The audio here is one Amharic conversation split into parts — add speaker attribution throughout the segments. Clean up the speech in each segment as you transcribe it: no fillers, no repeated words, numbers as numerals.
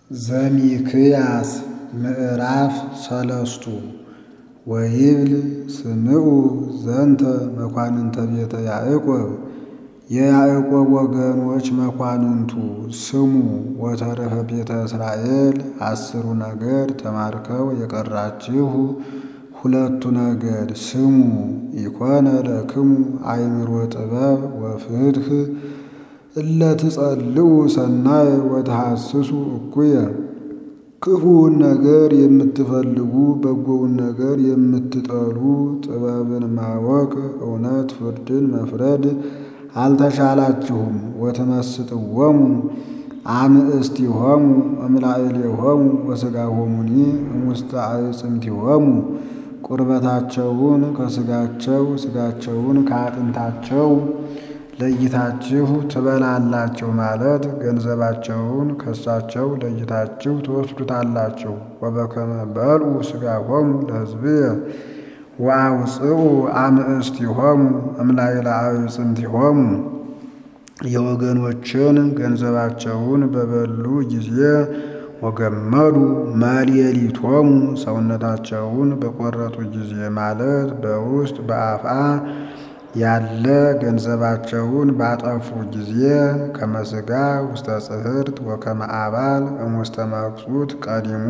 Speaker 1: ዘሚክያስ ምዕራፍ ሰለስቱ ወይብል ስምዑ ዘንተ መኳንንተ ቤተ ያዕቆብ የያዕቆብ ወገኖች መኳንንቱ ስሙ። ወተረፈ ቤተ እስራኤል 10ሩ ነገድ ተማርከው የቀራችሁ 2ቱ ነገድ ስሙ። ኢኮነ ለክሙ አእምሮ ጥበብ ወፍትሕ እለ ትጸልዑ ሰናይ ወተሐስሱ እኩየ። ክፉውን ነገር የምትፈልጉ በጎውን ነገር የምትጠሉ ጥበብን ማወቅ እውነት ፍርድን መፍረድ አልተሻላችሁም። ወትመስጥዎሙ አምእስቲሆሙ እምላዕሌሆሙ ወሥጋሆሙኒ እሙስተ አዕጽምቲሆሙ። ቁርበታቸውን ከሥጋቸው ሥጋቸውን ከአጥንታቸው ለይታችሁ ትበላላችሁ ማለት ገንዘባቸውን ከእሳቸው ለይታችሁ ትወስዱታላችሁ። ወበከመ በልዑ ሥጋሆሙ ለሕዝብየ ወአውፅኡ አምእስቲሆሙ እምላዕለ አዕጽምቲሆሙ። የወገኖችን ገንዘባቸውን በበሉ ጊዜ ወገመዱ መሌሊቶሙ ሰውነታቸውን በቈረጡ ጊዜ ማለት በውስጥ በአፍአ ያለ ገንዘባቸውን ባጠፉ ጊዜ ከመ ሥጋ ውስተ ጽሕርት ወከመ አባል እሙስተ መቅጹት ቀዲሙ።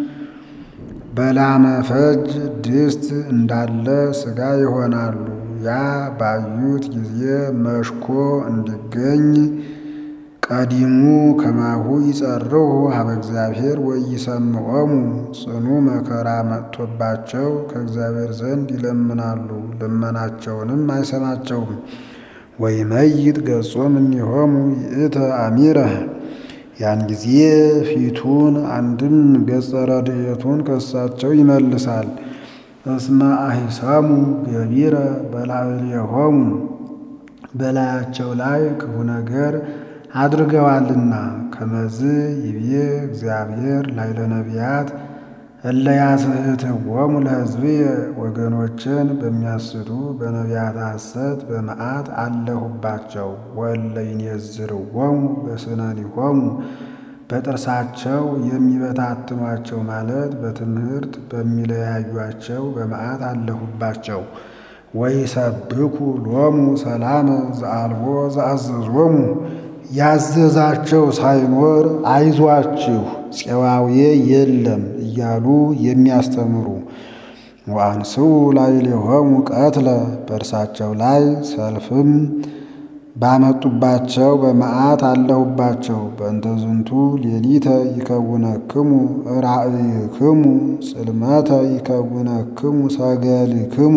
Speaker 1: በላመ ፈጅ ድስት እንዳለ ሥጋ ይሆናሉ። ያ ባዩት ጊዜ መሽኮ እንዲገኝ ቀዲሙ ከማሁ ይጸርሑ ሀበ እግዚአብሔር ወይሰምዖሙ። ጽኑ መከራ መጥቶባቸው ከእግዚአብሔር ዘንድ ይለምናሉ፣ ልመናቸውንም አይሰማቸውም። ወይመይጥ ገጾም እምኔሆሙ ይእተ አሚረ። ያን ጊዜ ፊቱን አንድም ገጸ ረድኤቱን ከእሳቸው ይመልሳል። እስመ አሂሰሙ ገቢረ በላዕሌሆሙ በላያቸው ላይ ክፉ ነገር አድርገዋልና። ከመዝ ይቤ እግዚአብሔር ላዕለ ነቢያት እለ ያስሕትዎሙ ለሕዝብየ። ወገኖችን በሚያስቱ በነቢያት ሐሰት በመዓት አለሁባቸው። ወእለ ይኔዝርዎሙ በስነኒሆሙ በጥርሳቸው የሚበታትኗቸው ማለት በትምህርት በሚለያዩአቸው በመዓት አለሁባቸው። ወይሰብኩ ሎሙ ሰላመ ዘአልቦ ዘአዘዞሙ ያዘዛቸው ሳይኖር አይዟችሁ ፄዋዌ የለም እያሉ የሚያስተምሩ። ወአንስኡ ላዕሌሆሙ ቀትለ በእርሳቸው ላይ ሰልፍም ባመጡባቸው በመዓት አለሁባቸው። በእንተ ዝንቱ ሌሊተ ይከውነክሙ ራእይክሙ ጽልመተ ይከውነክሙ ሰገልክሙ።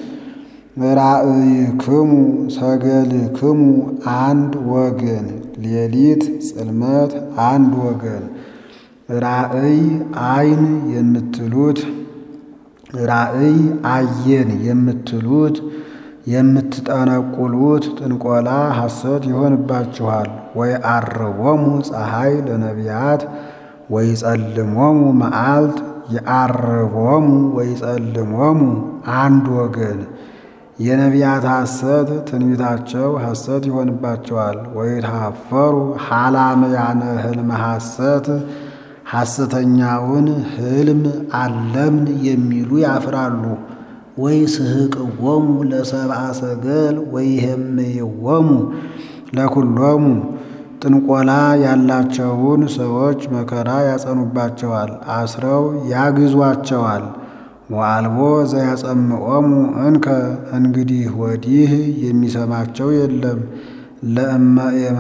Speaker 1: ራእይክሙ ሰገልክሙ አንድ ወገን፣ ሌሊት ጽልመት አንድ ወገን። ራእይ አይን የምትሉት ራእይ አየን የምትሉት የምትጠነቁሉት ጥንቆላ ሐሰት ይሆንባችኋል። ወይ አርቦሙ ፀሐይ ለነቢያት ወይ ጸልሞሙ መዓልት። የአርቦሙ ወይ ጸልሞሙ አንድ ወገን። የነቢያት ሐሰት ትንቢታቸው ሐሰት ይሆንባቸዋል። ወይትሐፈሩ ሐላምያነ ሕልመ ሐሰት ሐሰተኛውን ሕልም አለምን የሚሉ ያፍራሉ። ወይስሕቅዎሙ ለሰብአ ሰገል ወይሄምይዎሙ ለኵሎሙ። ጥንቆላ ያላቸውን ሰዎች መከራ ያጸኑባቸዋል፣ አስረው ያግዟቸዋል። ወአልቦ ዘያጸምዖሙ እንከ እንግዲህ ወዲህ የሚሰማቸው የለም። ለእመ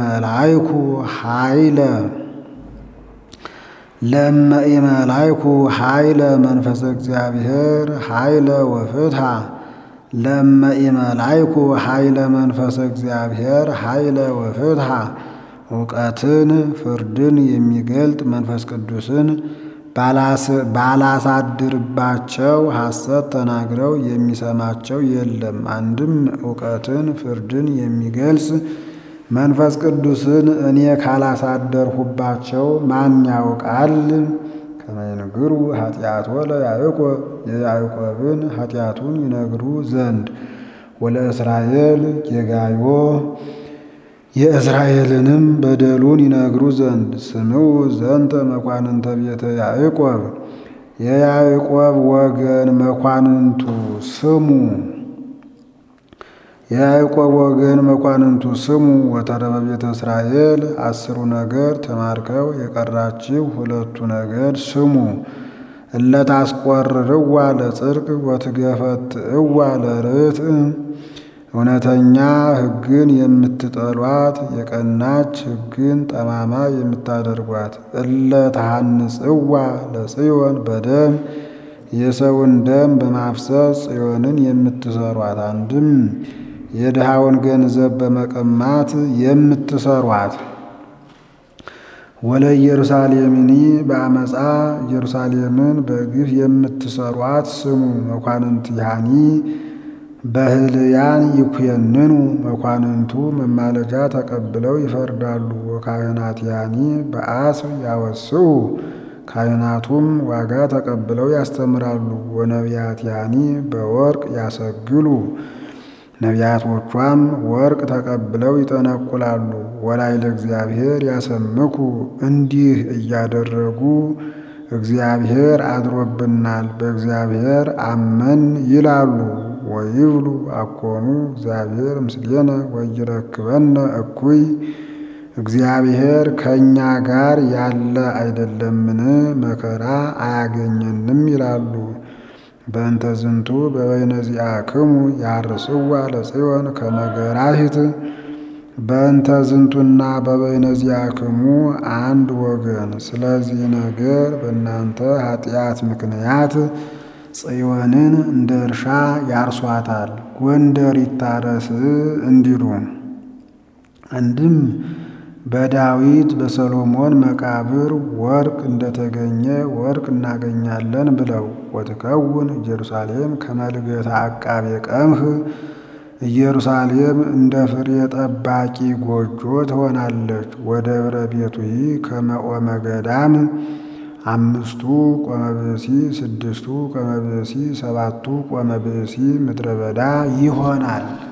Speaker 1: ኢመላይኩ ኃይለ መንፈሰ እግዚአብሔር ኃይለ ወፍትሐ። ለእመ ኢመላይኩ ኃይለ መንፈሰ እግዚአብሔር ኃይለ ወፍትሐ። እውቀትን ፍርድን የሚገልጥ መንፈስ ቅዱስን ባላሳድርባቸው ሐሰት ተናግረው የሚሰማቸው የለም። አንድም እውቀትን ፍርድን የሚገልጽ መንፈስ ቅዱስን እኔ ካላሳደርሁባቸው ማን ያውቃል? ከመ ይንግሩ ኃጢአቶ ለያዕቆብ የያዕቆብን ኃጢአቱን ይነግሩ ዘንድ ወለእስራኤል ጌጋዮ የእስራኤልንም በደሉን ይነግሩ ዘንድ ስምዑ ዘንተ መኳንንተ ቤተ ያዕቆብ የያዕቆብ ወገን መኳንንቱ ስሙ። የያዕቆብ ወገን መኳንንቱ ስሙ። ወተረፈ ቤተ እስራኤል 10 ነገድ ተማርከው የቀራችው 2 ነገድ ስሙ። እለ ታስቆርርዋ ለጽድቅ ወትገፈትዕዋ ለርትዕ እውነተኛ ሕግን የምትጠሏት የቀናች ሕግን ጠማማ የምታደርጓት። እለ ተሐንጽዋ ለጽዮን በደም የሰውን ደም በማፍሰስ ጽዮንን የምትሰሯት። አንድም የድሃውን ገንዘብ በመቀማት የምትሰሯት። ወለ ኢየሩሳሌምኒ በአመፃ ኢየሩሳሌምን በግፍ የምትሰሯት ስሙ። መኳንንቲሃኒ በህልያን ይኩየንኑ መኳንንቱ መማለጃ ተቀብለው ይፈርዳሉ። ወካህናቲያኒ በአስር ያወስኡ ካህናቱም ዋጋ ተቀብለው ያስተምራሉ። ወነቢያቲያኒ በወርቅ ያሰግሉ ነቢያቶቿም ወርቅ ተቀብለው ይጠነቁላሉ። ወላይለ እግዚአብሔር ያሰምኩ እንዲህ እያደረጉ እግዚአብሔር አድሮብናል በእግዚአብሔር አመን ይላሉ። ወይብሉ አኮኑ እግዚአብሔር ምስሌነ ወይረክበነ እኩይ እግዚአብሔር ከእኛ ጋር ያለ አይደለምን? መከራ አያገኘንም ይላሉ። በእንተ ዝንቱ በበይነ ዚአክሙ ያርስዋ ለጽዮን ከመ ገራሂት በእንተ ዝንቱና በበይነ ዚአክሙ አንድ ወገን። ስለዚህ ነገር በእናንተ ኃጢአት ምክንያት ጽዮንን እንደ እርሻ ያርሷታል። ጎንደር ይታረስ እንዲሉ አንድም በዳዊት በሰሎሞን መቃብር ወርቅ እንደተገኘ ወርቅ እናገኛለን ብለው። ወትከውን ኢየሩሳሌም ከመልገታ አቃቤ ቀምህ ኢየሩሳሌም እንደ ፍሬ ጠባቂ ጎጆ ትሆናለች። ወደብረ ቤቱሂ ከመ ኦመ ገዳም 5 ቆመ ብእሲ 6 ቆመ ብእሲ 7 ቆመ ብእሲ ምድረ በዳ ይሆናል።